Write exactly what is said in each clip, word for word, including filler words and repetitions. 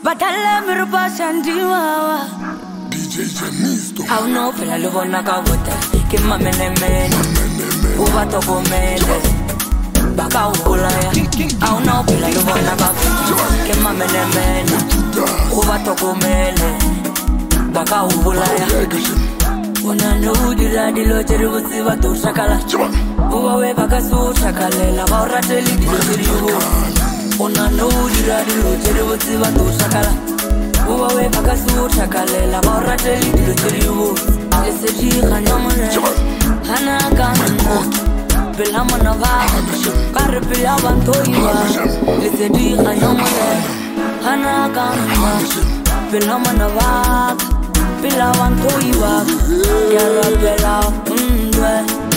Batalla mi rupa shandiwa D J Janisto. Au no pela lo bona ka bota ke mamene mene uba toko mele baka ubulaya au no pela lo bona ka bota ke mamene mene uba toko mele baka ubulaya Una no dira di lo tere busi ba to shakala uba we baka su shakalela ba rateli di teriwo Una no dira di lo tere busi ba to shakala uba we baka su shakalela ba rateli di teriwo ese di khanyamane hana kana bela mana va kar bela bantoiwa ese di khanyamane hana kana bela mana va Bela wantoiwa Garabela ndwe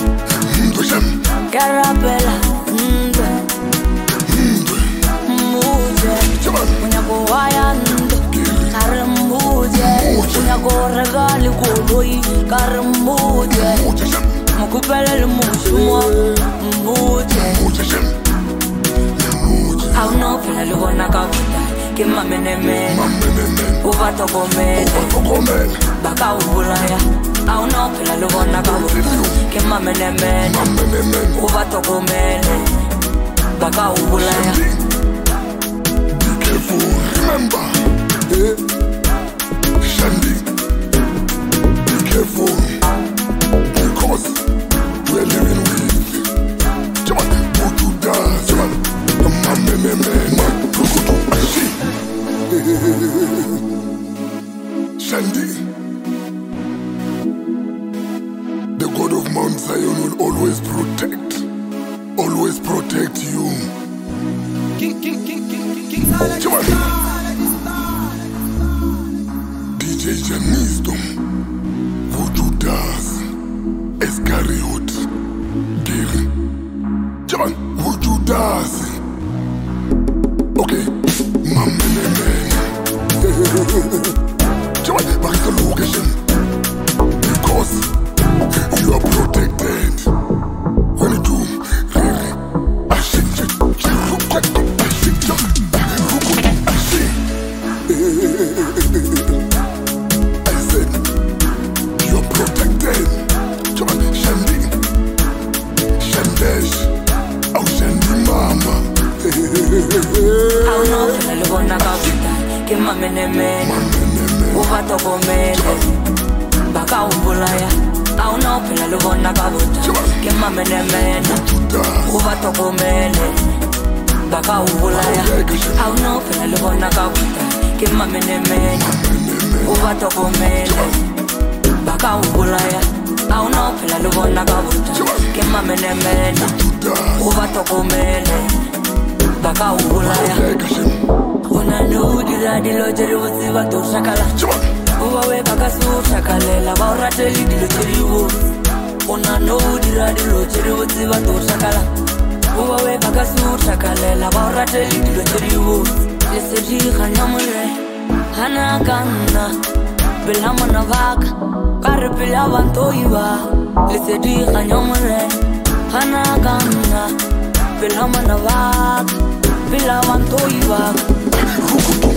Garabela ndwe Muje Unyako waya ndo Karimuje Unyako regali koloi Karimuje Mukupele mushumo Muje Au no pela lugona kabuta Ke mamene mene Uba toko mele Baka ubulaya Au no pela lugona kabuta Ke mamene mene Uba toko mele Baka ubulaya Be careful, remember eh? Shandy Be careful Because we're living with Jaman, Butu Das Jaman, Mamene mene Shandy, the God of Mount Zion will always protect, always protect you. King, King, King, King, King, Come D J Janisto, Voodoo Das, Escariot, Gil. Come on, Voodoo Das. Okay, Mamene man. Come on, back to the location. Because you are protected. When you do, really, I see it. I see it. I see I said, you are protected. Come on, Shandy. Shandesh. Oh, Shandy Mama. Au no pela lugona kabuta Ke mamene mene Uba toko mele Baka ubulaya Au no pela lugona kabuta Ke mamene mene Uba toko mele Baka ubulaya Au no pela lugona kabuta Ke mamene mene Uba toko mele Baka ubulaya Au no pela lugona kabuta Ke mamene mene Uba toko mele Baka ubulaya Una no dira di lo tere busi ba to shakala Uba we baka su shakalela ba rateli di lo teriwo Una no dira di lo tere busi ba to shakala Uba we baka su shakalela ba rateli di lo teriwo Ese di khanyamane hana kana bela mana vaka kar bela bantoiwa Ese di khanyamane hana kana Bela mana vaka Bela wantoiwa